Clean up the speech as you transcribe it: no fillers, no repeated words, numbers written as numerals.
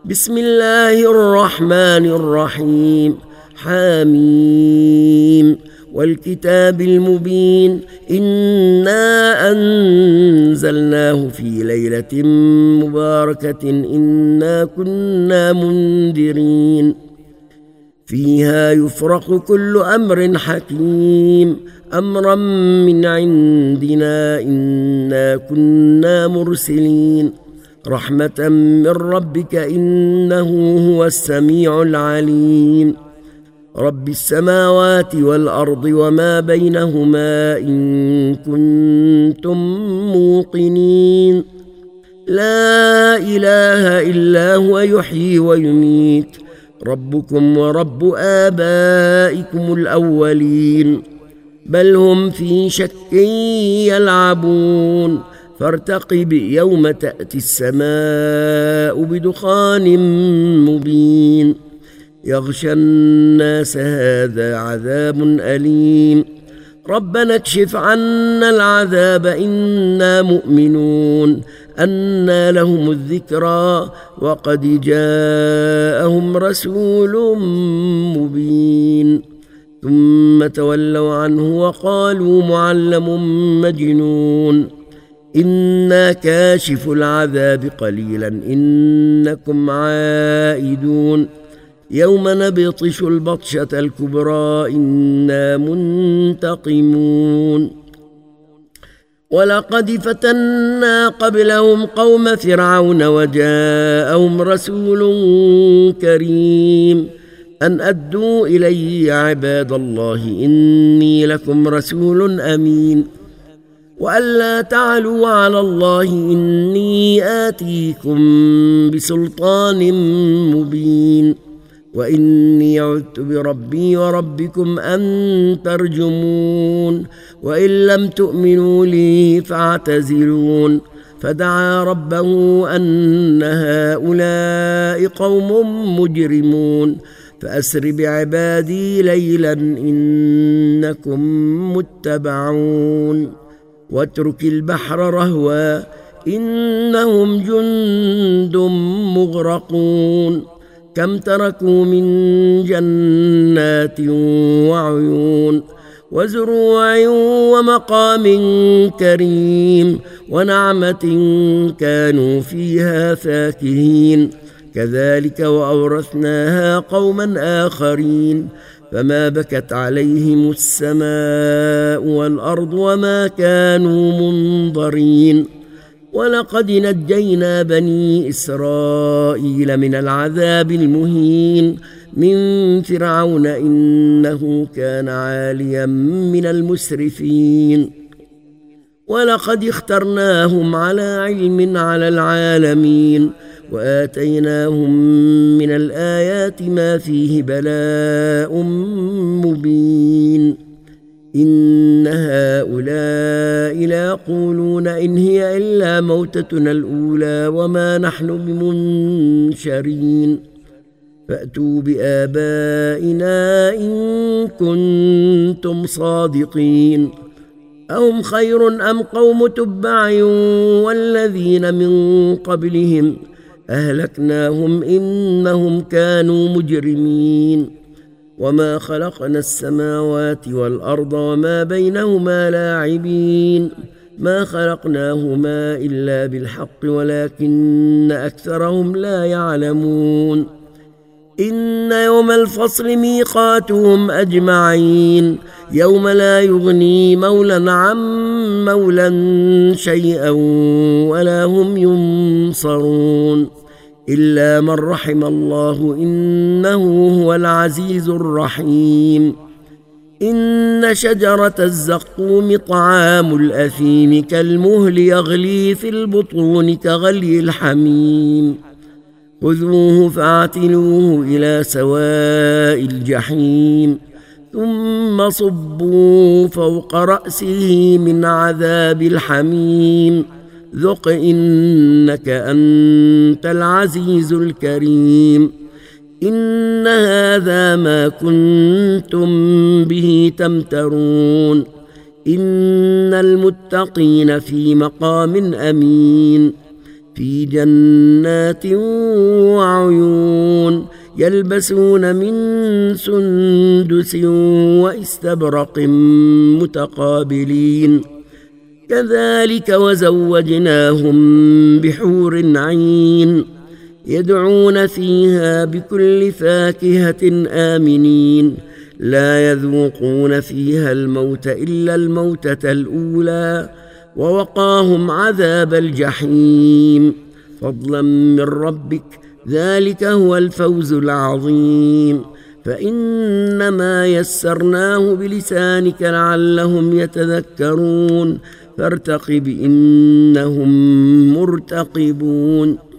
بسم الله الرحمن الرحيم. حاميم والكتاب المبين. إنا أنزلناه في ليلة مباركة إنا كنا منذرين فيها يفرق كل أمر حكيم أمرا من عندنا إنا كنا مرسلين رحمة من ربك إنه هو السميع العليم رب السماوات والأرض وما بينهما إن كنتم موقنين لا إله إلا هو يحيي ويميت ربكم ورب آبائكم الأولين بل هم في شك يلعبون فارتقب يوم تأتي السماء بدخان مبين يغشى الناس هذا عذاب أليم ربنا اكشف عنا العذاب إنا مؤمنون أنى لهم الذكرى وقد جاءهم رسول مبين ثم تولوا عنه وقالوا معلم مجنون إنا كاشف العذاب قليلا إنكم عائدون يوم نبطش البطشة الكبرى إنا منتقمون ولقد فتنا قبلهم قوم فرعون وجاءهم رسول كريم أن أدوا إلي عباد الله إني لكم رسول أمين وألا تعلوا على الله إني آتيكم بسلطان مبين وإني عذت بربي وربكم أن ترجمون وإن لم تؤمنوا لي فاعتزلون فدعا ربه أن هؤلاء قوم مجرمون فأسر بعبادي ليلا إنكم متبعون واترك البحر رهوا إنهم جند مغرقون كم تركوا من جنات وعيون وزروع ومقام كريم ونعمة كانوا فيها فاكهين كذلك وأورثناها قوما آخرين فما بكت عليهم السماء والأرض وما كانوا منظرين ولقد نجينا بني إسرائيل من العذاب المهين من فرعون إنه كان عاليا من المسرفين ولقد اخترناهم على علم على العالمين وآتيناهم من الآيات ما فيه بلاء مبين إن هؤلاء ليقولون إن هي إلا موتتنا الأولى وما نحن بمنشرين فأتوا بآبائنا إن كنتم صادقين أهم خير أم قوم تبع والذين من قبلهم أهلكناهم إنهم كانوا مجرمين وما خلقنا السماوات والأرض وما بينهما لاعبين ما خلقناهما إلا بالحق ولكن أكثرهم لا يعلمون إن يوم الفصل ميقاتهم أجمعين يوم لا يغني مولى عن مولى شيئا ولا هم ينصرون إلا من رحم الله إنه هو العزيز الرحيم إن شجرة الزقوم طعام الأثيم كالمهل يغلي في البطون كغلي الحميم خذوه فاعتلوه إلى سواء الجحيم ثم صبوا فوق رأسه من عذاب الحميم ذق إنك أنت العزيز الكريم إن هذا ما كنتم به تمترون إن المتقين في مقام أمين في جنات وعيون يلبسون من سندس واستبرق متقابلين كذلك وزوجناهم بحور عين يدعون فيها بكل فاكهة آمنين لا يذوقون فيها الموت إلا الموتة الأولى ووقاهم عذاب الجحيم فضلا من ربك ذلك هو الفوز العظيم فإنما يسرناه بلسانك لعلهم يتذكرون فارتقب إنهم مرتقبون